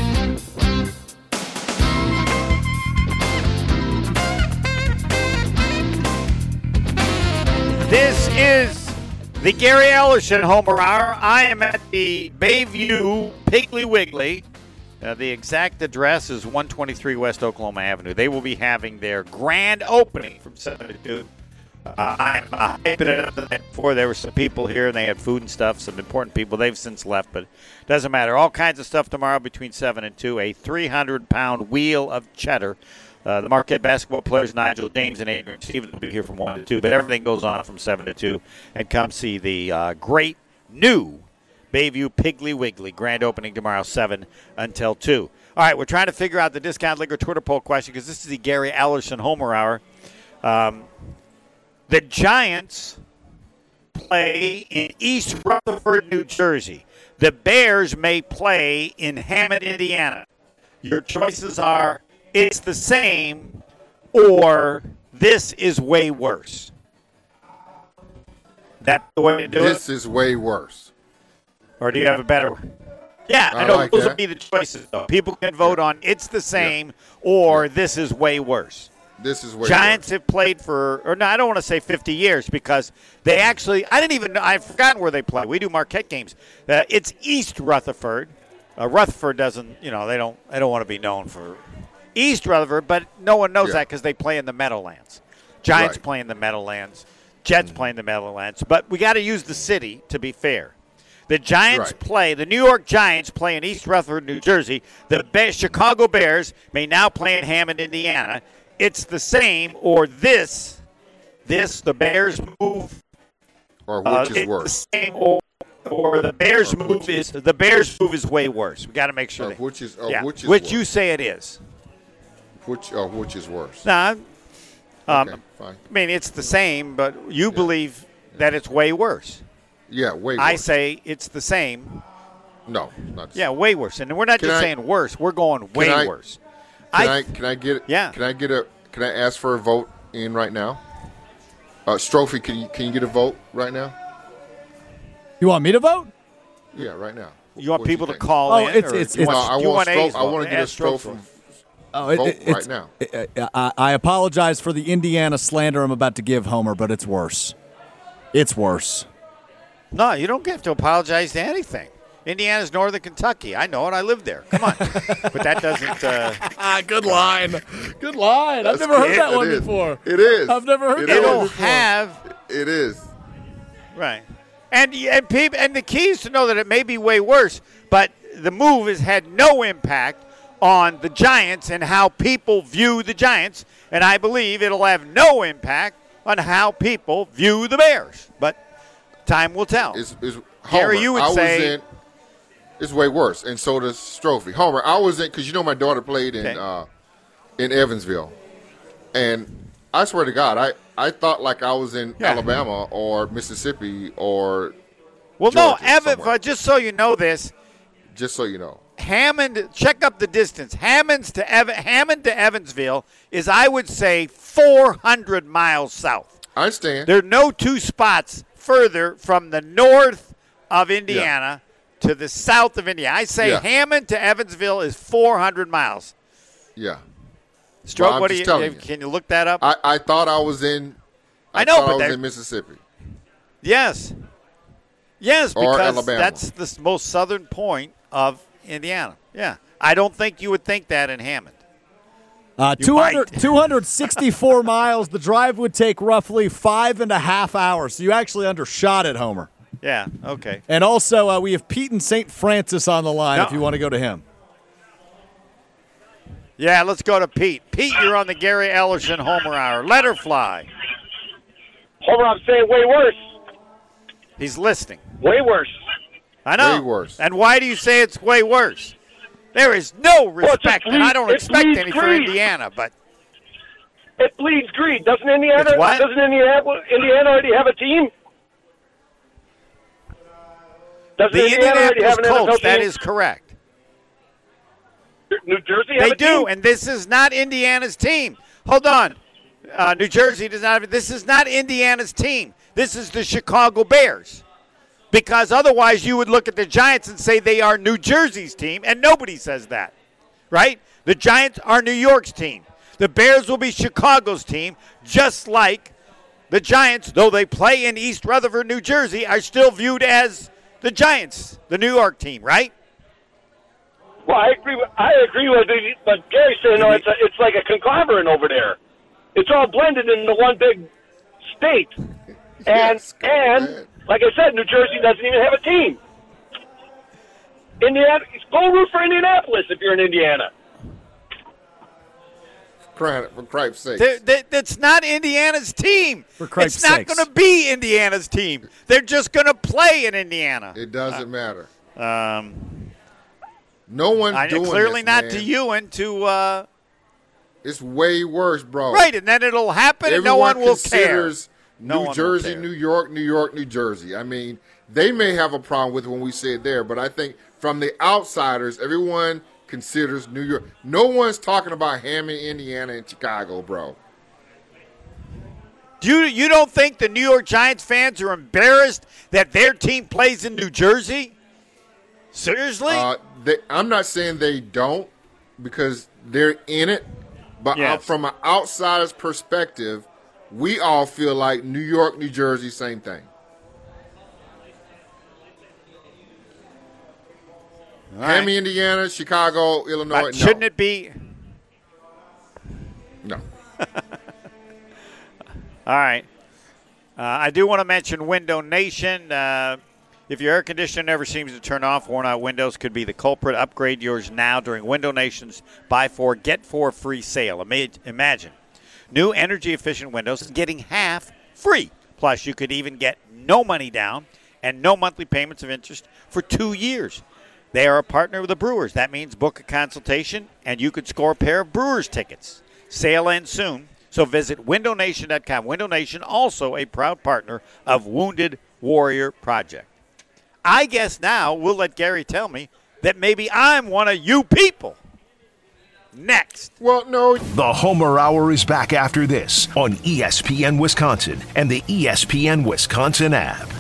This is the Gary Ellerson Homer Hour. I am at the Bayview Piggly Wiggly. Uh, the exact address is one twenty-three West Oklahoma Avenue. They will be having their grand opening from seven to two. Uh, I'm uh, hyping it up the night before. There were some people here, and they had food and stuff, some important people. They've since left, but it doesn't matter. All kinds of stuff tomorrow between seven and two. A three hundred pound wheel of cheddar. Uh, the Marquette basketball players, Nigel James and Adrian Stevens, will be here from one to two, but everything goes on from seven to two. And come see the uh, great new Bayview Piggly Wiggly grand opening tomorrow, seven until two. All right, we're trying to figure out the Discount Liquor Twitter poll question because this is the Gary Ellerson Homer Hour. Um, the Giants play in East Rutherford, New Jersey. The Bears may play in Hammond, Indiana. Your choices are it's the same or this is way worse. That's the way to do
This
it?
is way worse.
Or do you have a better one? Yeah, I,
I
know
like
those
that.
would be the choices, though. People can vote on it's the same or this is way worse.
This is way
Giants
worse.
have played for, or no, I don't want to say fifty years because they actually, I didn't even know, I've forgotten where they play. We do Marquette games. Uh, it's East Rutherford. Uh, Rutherford doesn't, you know, they don't, they don't want to be known for East Rutherford, but no one knows
Yeah.
that because they play in the Meadowlands. Giants
Right.
play in the Meadowlands. Jets play in the Meadowlands. But we got to use the city to be fair. The Giants
Right.
play, the New York Giants play in East Rutherford, New Jersey. The Be- Chicago Bears may now play in Hammond, Indiana. It's the same, or this, this, the Bears move.
Or which
uh,
is
it's
worse.
the same, or, or the Bears
Or
move
which-
is, the Bears move is way worse. We got to make sure.
Or
that,
which is- or
yeah,
which is
which you
worse.
say it is.
Which or which is worse?
Nah, um,
Okay, fine.
I mean, it's the same, but you believe that it's way worse.
Yeah, way worse.
I say it's the same.
no, not the
Yeah, way worse. And we're not
Can
just
I-
saying worse. We're going way
I-
worse.
Can
I,
I, can I get
Yeah.
Can I get a Can I ask for a vote in right now? Uh, Strophy, can you can you get a vote right now?
You want me to vote?
Yeah, right now.
you want
What do
people to
think?
call
Oh,
in?
it's-
or
it's-
do you
No,
it's-
want,
I
do you
want
want A's
Stro- I
vote?
want to get a
Ask
stroke
Stroke
from
Oh, it,
vote
it, it's,
right now.
it- it- I, I apologize for the Indiana slander I'm about to give Homer, but it's worse. It's worse.
No, you don't have to apologize to anything. Indiana's northern Kentucky. I know it. I live there. Come on. But that doesn't. Uh,
Ah, good line. Good line. I've
That's
never heard
good.
that
It
one
is.
before.
It is.
I've never heard
It
that
is.
one
it'll
before.
have.
It is.
Right. And and people and the key is to know that it may be way worse, but the move has had no impact on the Giants and how people view the Giants, and I believe it'll have no impact on how people view the Bears. But time will tell.
It's, it's,
Gary,
Homer,
you would
I
say-
was in, it's way worse, and so does Strophy. Homer, I was in because you know my daughter played in
Okay.
uh, in Evansville, and I swear to God, I, I thought like I was in
Yeah.
Alabama or Mississippi or
well, no,
Georgia
Evan.
somewhere.
Just so you know this,
just so you know.
Hammond. Check up the distance. Hammond's to Evan, Hammond to Evansville is, I would say, four hundred miles south.
I understand.
There are no two spots further from the north of Indiana to the south of Indiana. I say
Yeah.
Hammond to Evansville is four hundred miles.
yeah.
Stroke,
Well, I'm
what do
just
you,
telling you.
can you look that up?
I, I thought I was in.
I know,
thought
but
I was
they're-
in Mississippi.
yes. Yes,
Or
because
Alabama.
that's the s- most southern point of Indiana. Yeah. I don't think you would think that in Hammond.
Uh,
You
two hundred,
might.
two hundred sixty-four miles. The drive would take roughly five and a half hours. So you actually undershot it, Homer.
Yeah, okay.
And also, uh, we have Pete and Saint Francis on the line
No.
if you want to go to him.
Yeah, let's go to Pete. Pete, you're on the Gary Ellerson Homer Hour. Let her fly.
Homer, I'm saying way worse.
He's listening.
Way worse.
I know.
Way worse.
And why do you say it's way worse? There is no
Well, it just
respect, and I don't
leads- it
expect
leads
any for
Creed.
Indiana, but
It bleeds green. Doesn't Indiana?
It's what?
Doesn't Indiana, Indiana already have a team? Doesn't
The
Indiana already have
Indianapolis
an N F L
Colts, that
team?
is correct.
New Jersey have
They
a
do,
team?
and this is not Indiana's team. Hold on. Uh, New Jersey does not have, this is not Indiana's team. This is the Chicago Bears. Because otherwise you would look at the Giants and say they are New Jersey's team, and nobody says that, right? The Giants are New York's team. The Bears will be Chicago's team, just like the Giants, though they play in East Rutherford, New Jersey, are still viewed as the Giants, the New York team, right?
Well, I agree. With, I agree with you, but Gary's saying no. It's a, it's like a conglomerate over there. It's all blended into one big state, and
Yes,
and
man.
like I said, New Jersey doesn't even have a team. Indiana, go root for Indianapolis if you're in Indiana.
Crying for Christ's sake.
They're- they- That's not Indiana's team.
For Christ's
it's not
sakes.
going to be Indiana's team. They're just going to play in Indiana.
It doesn't matter.
Um,
No one's
I,
doing
clearly
this,
not
man.
to you and to uh,
It's way worse, bro.
right, and then it'll happen, and no
Everyone
one will
considers
care. No
New
one will
Jersey,
care.
New York, New York, New Jersey. I mean, they may have a problem with it when we say it there, but I think from the outsiders, everyone considers New York. No one's talking about Hammond, Indiana, and Chicago, bro.
Do you you don't think the New York Giants fans are embarrassed that their team plays in New Jersey? Seriously?
Uh, they, I'm not saying they don't because they're in it, but uh,
Yes.
from an outsider's perspective, we all feel like New York, New Jersey, same thing.
All right.
Hammond, Indiana, Chicago, Illinois.
But shouldn't
no.
it be?
No.
All right. Uh, I do want to mention Window Nation. Uh, if your air conditioner never seems to turn off, worn out windows could be the culprit. Upgrade yours now during Window Nation's Buy Four, Get Four free sale. Ima- Imagine new energy efficient windows getting half free. Plus, you could even get no money down and no monthly payments of interest for two years. They are a partner with the Brewers. That means book a consultation and you could score a pair of Brewers tickets. Sale ends soon, so visit window nation dot com. Window Nation, also a proud partner of Wounded Warrior Project. I guess now we'll let Gary tell me that maybe I'm one of you people. Next.
Well, no.
The Homer Hour is back after this on E S P N Wisconsin and the E S P N Wisconsin app.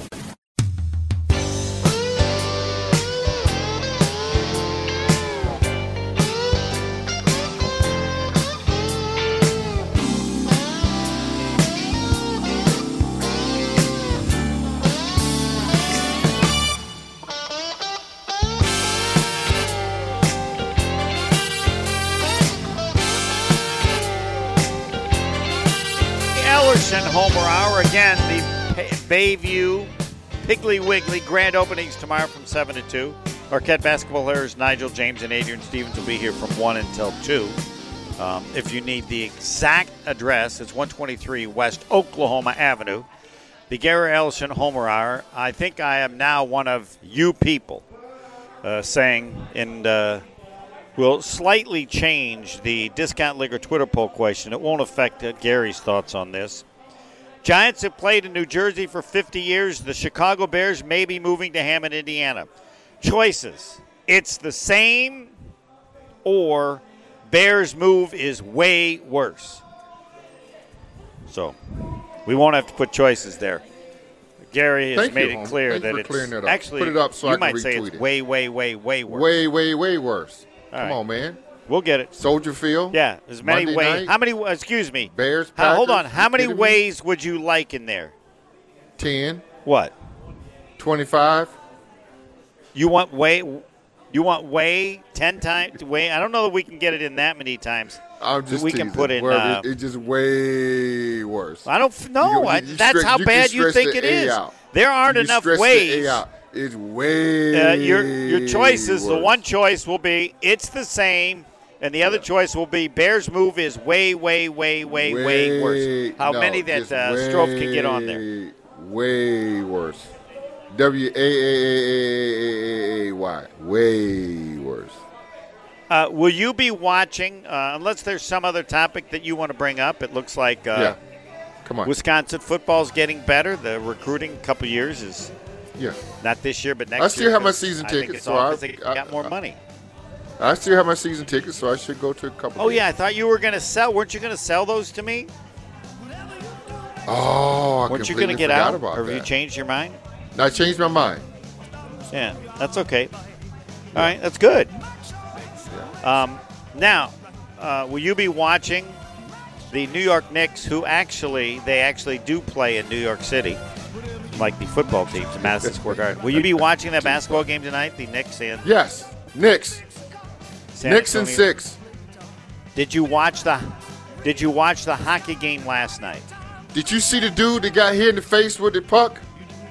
Ellerson Homer Hour. Again, the P- Bayview Piggly Wiggly grand openings tomorrow from seven to two. Marquette basketball players Nigel James and Adrian Stevens will be here from one until two. Um, if you need the exact address, it's one twenty-three West Oklahoma Avenue. The Gary Ellison Homer Hour. I think I am now one of you people uh, saying, and uh, we'll slightly change the Discount Liquor Twitter poll question. It won't affect uh, Gary's thoughts on this. Giants have played in New Jersey for fifty years. The Chicago Bears may be moving to Hammond, Indiana. Choices. It's the same, or Bears move is way worse. So we won't have to put choices there. Gary has
Thank
made
you,
it
Homer.
clear
Thanks
that
for
it's
clearing that up.
actually,
Put it up so
you
I can
might say
retweet
it's
it.
way, way, way, way worse.
Way, way, way worse.
All
Come
right.
on, man.
We'll get it.
Soldier Field.
Yeah, as many
Monday
ways.
night,
How many? Excuse me.
Bears,
How, hold on.
Packers,
How
you
many
kidding me?
ways would you like in there?
ten,
What?
twenty-five.
You want way? You want way ten times? Way? I don't know that we can get it in that many times.
I'm just
We can
teasing.
put in,
Wherever
uh,
it- it's just way worse.
I don't f- know.
You-
I,
you
that's
stretch-
how
you can
bad you
stretch
think
the
it
A
is.
out.
There aren't
You
enough
stretch the
ways.
A out. It's way.
Uh, your your choices. The
worse.
one choice will be it's the same, and the other choice will be Bears move is way, way, way, way, way, worse. How
no,
many that
just
uh,
way,
Strofe can get on there?
Way worse. W A A A A A A Y. Way worse.
Uh, will you be watching, uh, unless there's some other topic that you want to bring up? It looks like uh,
yeah. Come on.
Wisconsin football's getting better. The recruiting a couple years is
yeah.
not this year, but next year.
I still have my
'cause
season
I think
ticket,
it's
so
all
I,
'cause they
I-
got more
I-
money.
I still have my season ticket, so I should go to a couple.
Oh,
games.
yeah, I thought you were going to sell. Weren't you going to sell those to me?
Oh, I
Weren't you
completely
going to get
forgot
out?
about
Or have
that.
you changed your mind?
No, I changed my mind.
Yeah, that's okay. All right, that's good. Um, now, uh, will you be watching the New York Knicks, who actually, they actually do play in New York City, like the football teams in Madison Square Garden. Will you be watching that basketball game tonight, the Knicks and
Yes, Knicks.
San
Knicks and
Antonio?
six.
Did you watch the Did you watch the hockey game last night?
Did you see the dude that got hit in the face with the puck?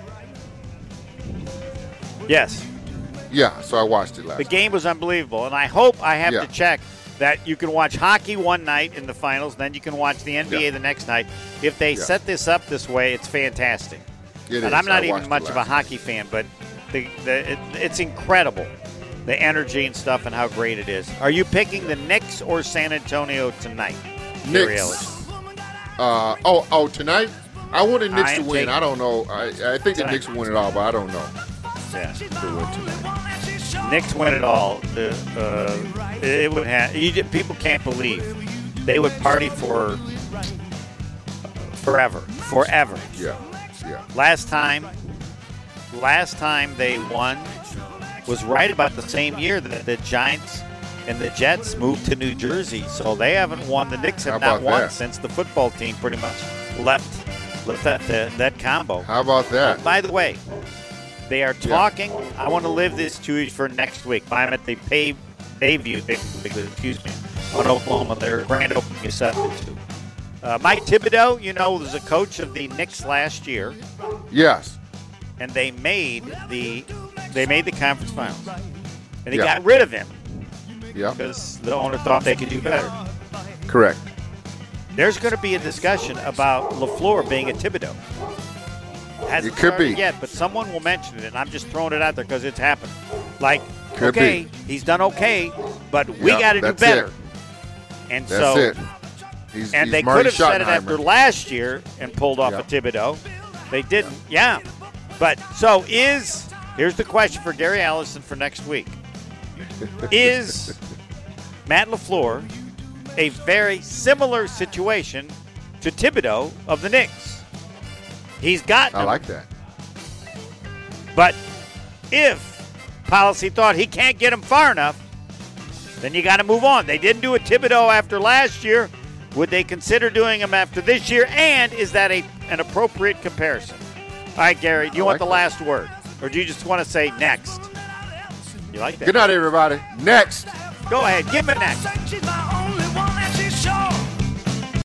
Yes.
Yeah, so I watched it last
The
night.
game was unbelievable, and I hope I have
Yeah.
to check that you can watch hockey one night in the finals, then you can watch the N B A
Yeah.
the next night. If they
Yeah.
set this up this way, it's fantastic.
It
and
is.
I'm not
I
even
watched it
much of a
last
hockey fan, but the, the it, it's incredible, the energy and stuff and how great it is. Are you picking the Knicks or San Antonio tonight? Gary
Knicks.
Ellis?
Uh, oh, oh, tonight? I wanted Knicks
I
to
am
win.
taking-
I don't know. I, I think the
Tonight.
Knicks will win it all, but I don't know.
Yeah.
Who will tonight.
Knicks win it all. The, uh, it would have. You, just- people can't believe they would party for forever, forever.
Yeah, yeah.
Last time, last time they won was right about the same year that the Giants and the Jets moved to New Jersey. So they haven't won. The Knicks have
How
not
about
won
that?
since the football team pretty much left left that that, that combo.
How about that?
By the way, they are talking. I want to live this to you for next week. I'm at the pay, Bayview, excuse me, on Oklahoma. Their grand opening is set for two. Uh, Mike Thibodeau, you know, was a coach of the Knicks last year,
Yes.
and they made the they made the conference finals, and they
Yeah.
got rid of him
Yeah.
because the owner thought they could do better.
Correct.
There's going to be a discussion about LaFleur being a Thibodeau. Hasn't
It could
started
be.
yet, but someone will mention it, and I'm just throwing it out there because it's happened. Like,
Could
okay,
be.
he's done okay, but we
Yeah,
got to do
that's
better.
it.
And
That's
so,
it. He's,
and
he's
they
Marty
could have said it
Schottenheimer.
after last year and pulled off
Yeah.
a Thibodeau. They didn't. Yeah. But so is here's the question for Gary Allison for next week. Is Matt LaFleur a very similar situation to Thibodeau of the Knicks? He's got
I like that.
but if policy thought he can't get him far enough, then you got to move on. They didn't do a Thibodeau after last year. Would they consider doing him after this year? And is that a an appropriate comparison? All right, Gary, do you
I
want
like
the
that.
last word? Or do you just want to say next? You like that?
Good night, everybody. Next.
Go ahead. Give him a next.